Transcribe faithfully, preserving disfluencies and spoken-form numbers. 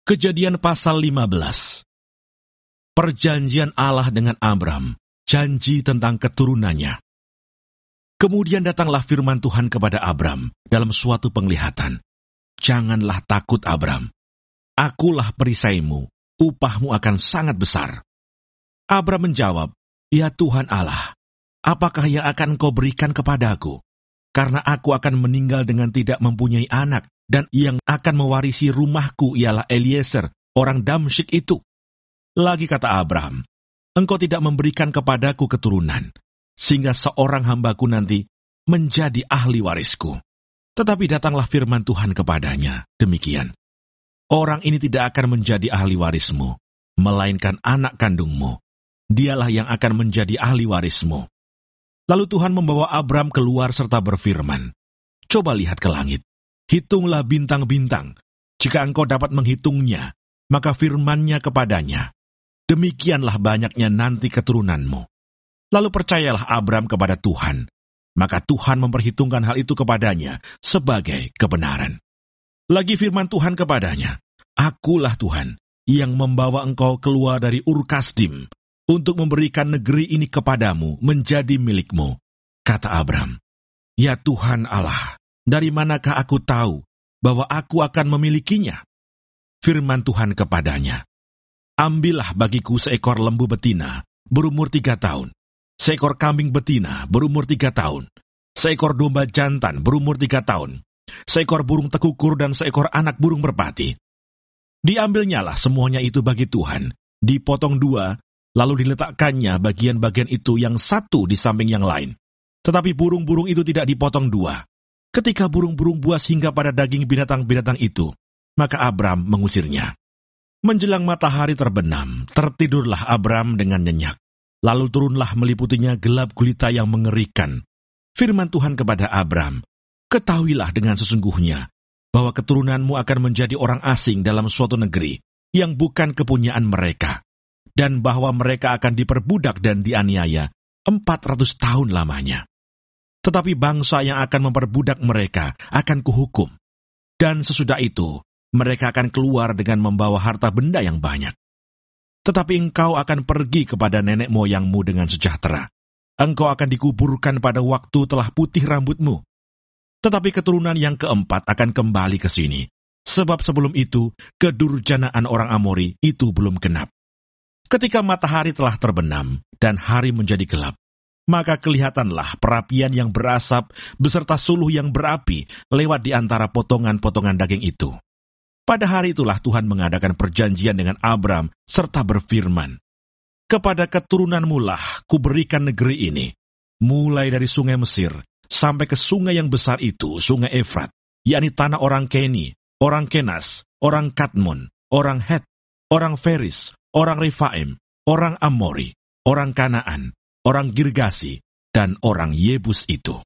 Kejadian pasal lima belas. Perjanjian Allah dengan Abram, janji tentang keturunannya. Kemudian datanglah firman Tuhan kepada Abram dalam suatu penglihatan. Janganlah takut, Abram. Akulah perisaimu, upahmu akan sangat besar. Abram menjawab, Ya Tuhan Allah, apakah yang akan kau berikan kepadaku? Karena aku akan meninggal dengan tidak mempunyai anak, dan yang akan mewarisi rumahku ialah Eliezer, orang Damsyik itu. Lagi kata Abraham, engkau tidak memberikan kepadaku keturunan, sehingga seorang hambaku nanti menjadi ahli warisku. Tetapi datanglah firman Tuhan kepadanya, demikian. Orang ini tidak akan menjadi ahli warismu, melainkan anak kandungmu. Dialah yang akan menjadi ahli warismu. Lalu Tuhan membawa Abram keluar serta berfirman, Coba lihat ke langit. Hitunglah bintang-bintang. Jika engkau dapat menghitungnya, maka firman-Nya kepadanya, demikianlah banyaknya nanti keturunanmu. Lalu percayalah Abram kepada Tuhan, maka Tuhan memperhitungkan hal itu kepadanya sebagai kebenaran. Lagi firman Tuhan kepadanya, Akulah Tuhan yang membawa engkau keluar dari Ur Kasdim untuk memberikan negeri ini kepadamu menjadi milikmu. Kata Abram, Ya Tuhan Allah, dari manakah aku tahu bahwa aku akan memilikinya? Firman Tuhan kepadanya, Ambillah bagiku seekor lembu betina, berumur tiga tahun, seekor kambing betina, berumur tiga tahun, seekor domba jantan, berumur tiga tahun, seekor burung tekukur, dan seekor anak burung merpati. Diambilnyalah semuanya itu bagi Tuhan, dipotong dua, lalu diletakkannya bagian-bagian itu yang satu di samping yang lain. Tetapi burung-burung itu tidak dipotong dua. Ketika burung-burung buas hingga pada daging binatang-binatang itu, maka Abram mengusirnya. Menjelang matahari terbenam, tertidurlah Abram dengan nyenyak. Lalu turunlah meliputinya gelap gulita yang mengerikan. Firman Tuhan kepada Abram, Ketahuilah dengan sesungguhnya, bahwa keturunanmu akan menjadi orang asing dalam suatu negeri, yang bukan kepunyaan mereka, dan bahwa mereka akan diperbudak dan dianiaya empat ratus tahun lamanya. Tetapi bangsa yang akan memperbudak mereka akan kuhukum. Dan sesudah itu, mereka akan keluar dengan membawa harta benda yang banyak. Tetapi engkau akan pergi kepada nenek moyangmu dengan sejahtera. Engkau akan dikuburkan pada waktu telah putih rambutmu. Tetapi keturunan yang keempat akan kembali ke sini. Sebab sebelum itu, kedurjanaan orang Amori itu belum genap. Ketika matahari telah terbenam dan hari menjadi gelap, maka kelihatanlah perapian yang berasap beserta suluh yang berapi lewat di antara potongan-potongan daging itu. Pada hari itulah Tuhan mengadakan perjanjian dengan Abram serta berfirman, Kepada keturunanmu lah kuberikan negeri ini, mulai dari sungai Mesir sampai ke sungai yang besar itu, sungai Efrat, yakni tanah orang Keni, orang Kenas, orang Kadmon, orang Het, orang Feris, orang Refaim, orang Amori, orang Kanaan, orang Girgasi, dan orang Yebus itu.